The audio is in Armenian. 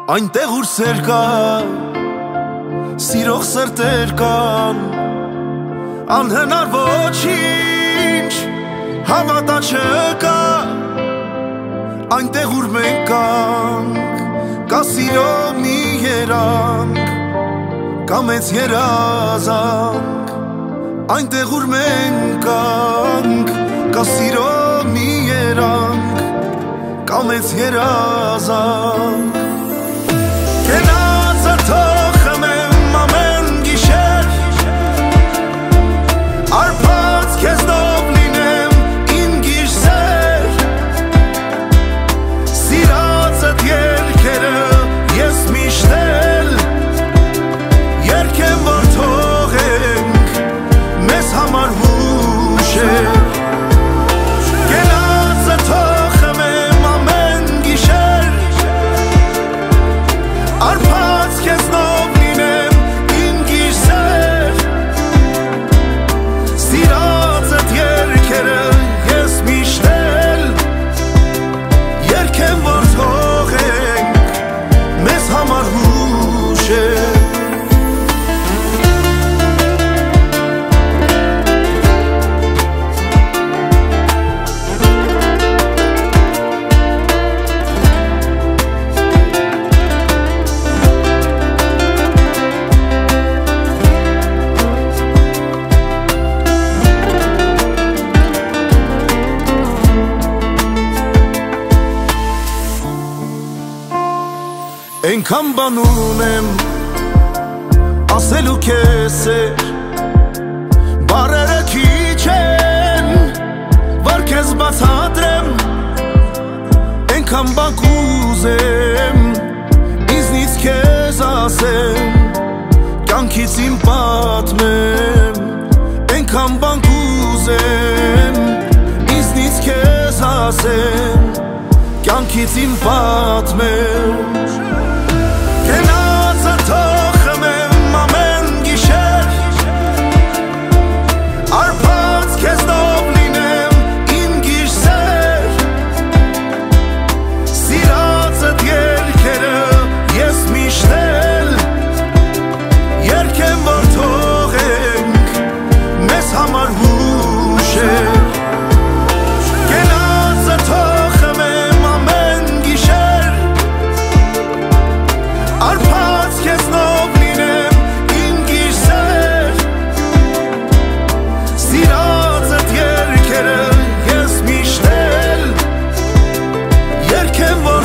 Այնտեղ ուր սեր կա, սիրող սրտեր կան, անհնար ոչինչ հավատա չկա, այնտեղ ուր մենք կանք, կա սիրո մի երանք, կա մեծ երազանք, այնտեղ ուր մենք կանք, կա սիրո մի երանք, կա մեծ երազանք. Կենացը թողեմ եմ ամեն գիշեր, արփած քեզնով լինեմ իմ գիշեր, սիրածդ երգերը ես միշտ էլ երգեմ, որ թողենք մեզ համար հուշեր. Կենացը թողեմ եմ ամեն գիշեր, արփած քեզնով լինեմ իմ գիշեր, սիրածդ երգերը ես միշտ էլ երգեմ, որ թողենք մեզ համար հուշեր. Այնքան բան ունեմ ասելու քեզ էր, բառերը քիչ են, որ քեզ բացատրեմ, այնքան բան կուզեմ ինձնից քեզ ասեմ, կյանքից իմ պատմեմ, այնքան բան կուզեմ ինձնից քեզ ասեմ, կյանքից իմ պատմեմ. Կենացը թողեմ եմ ամեն գիշեր, արփած քեզնով լինեմ իմ գիշեր, սիրածդ երգերը ես միշտ էլ երգեմ, որ թողենք մեզ համար հուշեր. Կենացը թողեմ եմ ամեն գիշեր, արփած քեզնով լինեմ իմ գիշեր, սիրածդ երգերը ես միշտ էլ երգեմ,